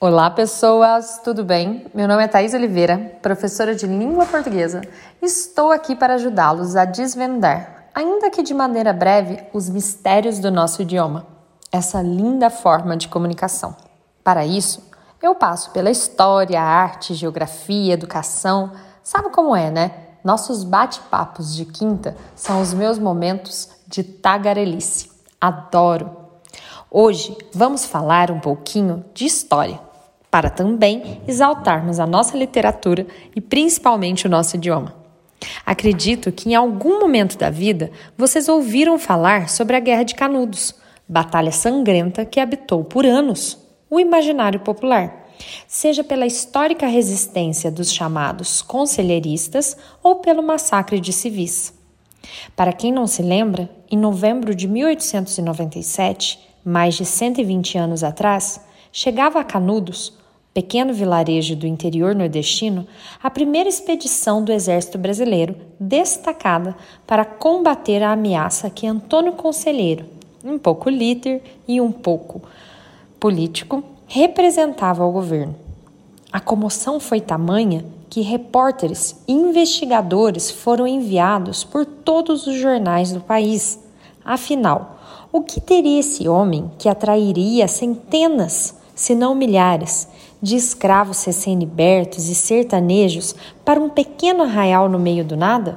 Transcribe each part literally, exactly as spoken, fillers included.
Olá pessoas, tudo bem? Meu nome é Thaís Oliveira, professora de língua portuguesa. Estou aqui para ajudá-los a desvendar, ainda que de maneira breve, os mistérios do nosso idioma, essa linda forma de comunicação. Para isso, eu passo pela história, arte, geografia, educação. Sabe como é, né? Nossos bate-papos de quinta são os meus momentos de tagarelice. Adoro! Hoje vamos falar um pouquinho de história, para também exaltarmos a nossa literatura e principalmente o nosso idioma. Acredito que em algum momento da vida vocês ouviram falar sobre a Guerra de Canudos, batalha sangrenta que habitou por anos o imaginário popular, seja pela histórica resistência dos chamados conselheiristas ou pelo massacre de civis. Para quem não se lembra, em novembro de mil oitocentos e noventa e sete, mais de cento e vinte anos atrás, chegava a Canudos, pequeno vilarejo do interior nordestino, a primeira expedição do exército brasileiro, destacada para combater a ameaça que Antônio Conselheiro, um pouco líder e um pouco político, representava ao governo. A comoção foi tamanha que repórteres e investigadores foram enviados por todos os jornais do país. Afinal, o que teria esse homem que atrairia centenas, se não milhares, de escravos recém-libertos e sertanejos para um pequeno arraial no meio do nada?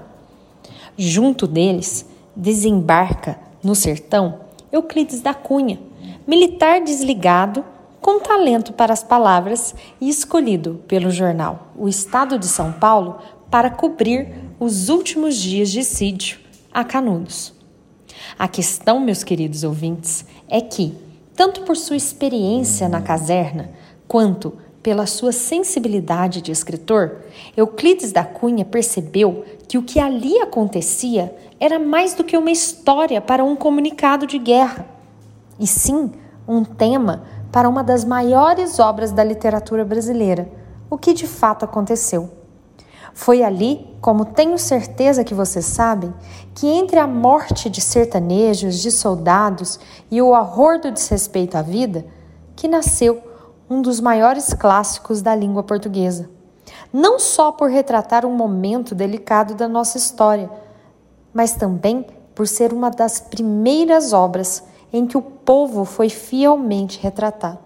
Junto deles, desembarca, no sertão, Euclides da Cunha, militar desligado, com talento para as palavras e escolhido pelo jornal O Estado de São Paulo para cobrir os últimos dias de sítio a Canudos. A questão, meus queridos ouvintes, é que, tanto por sua experiência na caserna, quanto pela sua sensibilidade de escritor, Euclides da Cunha percebeu que o que ali acontecia era mais do que uma história para um comunicado de guerra, e sim um tema para uma das maiores obras da literatura brasileira, o que de fato aconteceu. Foi ali, como tenho certeza que vocês sabem, que entre a morte de sertanejos, de soldados e o horror do desrespeito à vida, que nasceu um dos maiores clássicos da língua portuguesa. Não só por retratar um momento delicado da nossa história, mas também por ser uma das primeiras obras em que o povo foi fielmente retratado.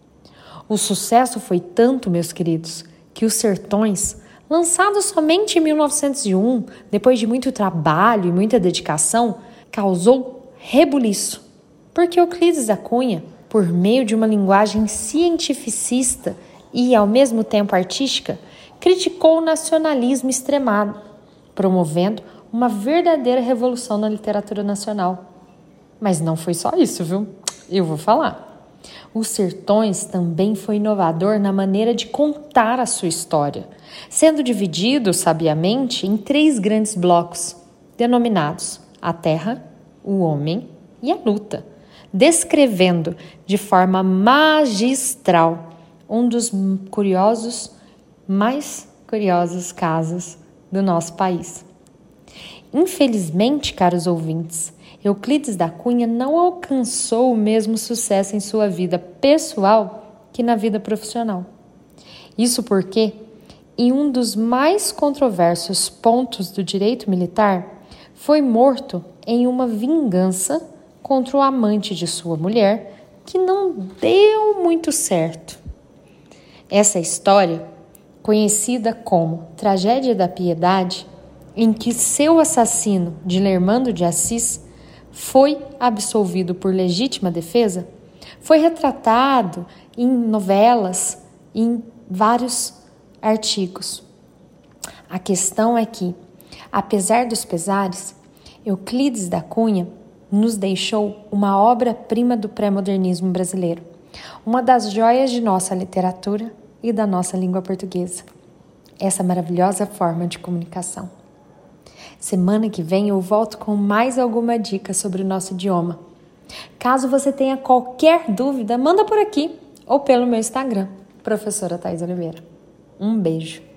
O sucesso foi tanto, meus queridos, que Os Sertões, lançado somente em mil novecentos e um, depois de muito trabalho e muita dedicação, causou rebuliço, porque Euclides da Cunha, por meio de uma linguagem cientificista e, ao mesmo tempo, artística, criticou o nacionalismo extremado, promovendo uma verdadeira revolução na literatura nacional. Mas não foi só isso, viu? Eu vou falar. Os Sertões também foi inovador na maneira de contar a sua história, sendo dividido, sabiamente, em três grandes blocos, denominados a Terra, o Homem e a Luta, descrevendo de forma magistral um dos curiosos, mais curiosos casos do nosso país. Infelizmente, caros ouvintes, Euclides da Cunha não alcançou o mesmo sucesso em sua vida pessoal que na vida profissional. Isso porque, em um dos mais controversos pontos do direito militar, foi morto em uma vingança contra o amante de sua mulher, que não deu muito certo. Essa história, conhecida como Tragédia da Piedade, em que seu assassino, Dilermando de Assis, foi absolvido por legítima defesa, foi retratado em novelas e em vários artigos. A questão é que, apesar dos pesares, Euclides da Cunha nos deixou uma obra-prima do pré-modernismo brasileiro, uma das joias de nossa literatura e da nossa língua portuguesa, essa maravilhosa forma de comunicação. Semana que vem eu volto com mais alguma dica sobre o nosso idioma. Caso você tenha qualquer dúvida, manda por aqui ou pelo meu Instagram, professora Thaís Oliveira. Um beijo!